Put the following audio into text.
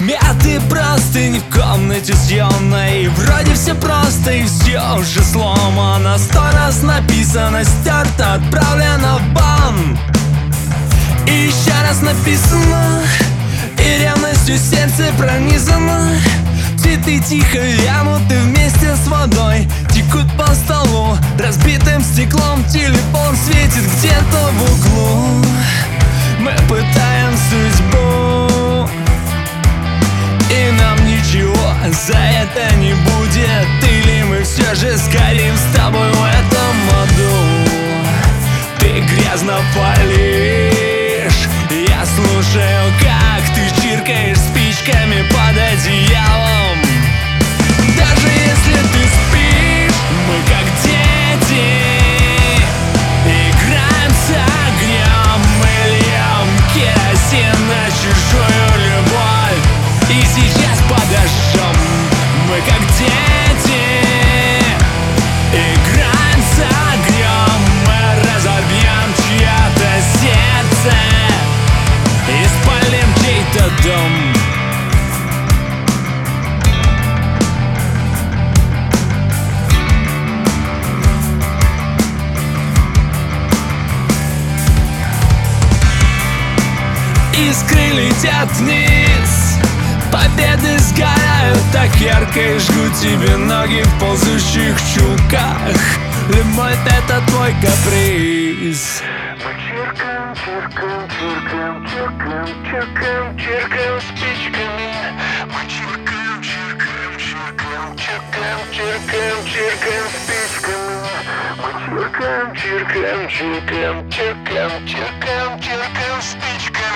Мятые простыни в комнате съемной. Вроде все просто и все уже сломано. 100 раз написано, стерто, отправлено в бан. И еще раз написано, и ревностью сердце пронизано. Цветы тихо вянуты вместе с водой, текут по столу разбитым стеклом. Телефон светит где-то в углу. Мы пытаем судьбу, и нам ничего за это не будет. Или мы все же сгорим с тобой в этом аду. Ты грязно палишь, я слушаю, как ты чиркаешь спичками под одеялом. Даже если ты спишь, мы как дети играем с огнем. Мы льем керосин на чужую любовь, и сейчас подожжем. Мы как дети играем с огнем. Мы разобьем чье-то сердце и спалим чей-то дом. Искры летят вниз, победы сгорают так ярко и жгут тебе ноги в ползущих чулках. Любовь — это твой каприз. Мы чиркаем, чиркаем, чиркаем, чиркаем, чиркаем, чиркаем спичками. Мы чиркаем, чиркаем, чиркаем, чиркаем, чиркаем, чиркаем спичками. Мы чиркаем, чиркаем, чиркаем, чиркаем, чиркаем, чиркаем спичками.